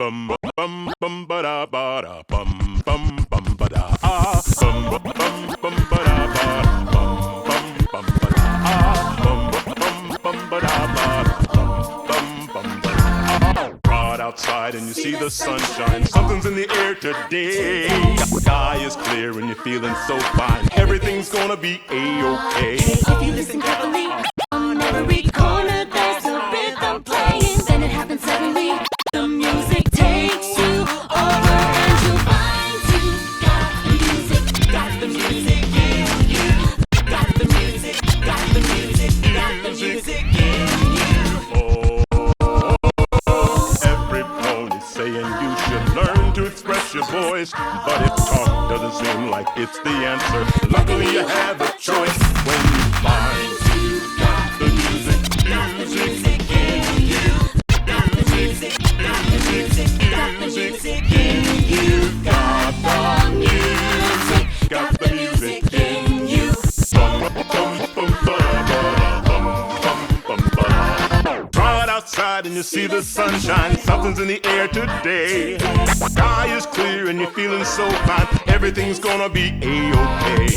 Bum bum bum ba da ba da bum bum bum ba da ah bum bum bum ba da ba bum bum bum ba da ah bum bum bum ba da ba bum bum ba da ah. Right outside and you see the sunshine. Something's in the air today. Sky is clear and you're feeling so fine. Everything's gonna be a-okay. If you listen carefully, on every corner there's a rhythm playing. Then it happens suddenly. The music takes you over and you find you got the music, got the music in you. Got the music, got the music, got the music in you. Oh, every pony saying you should learn to express your voice. But if talk doesn't seem like it's the answer, luckily you have a choice when you find you got the music, music in you. Got the music, got the music, got the music in you. Got the music, got the music in you. Right outside and you see the sunshine. Something's in the air today. Sky is clear and you're feeling so fine. Everything's gonna be a-okay.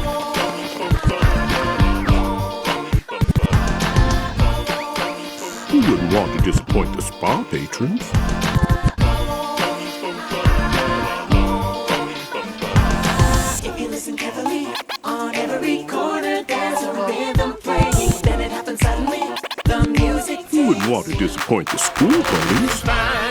Who wouldn't want to disappoint the spa patrons? If you listen carefully, on every corner there's a rhythm playing. Then it happens suddenly. The music Who wouldn't want to disappoint the school police? Fine.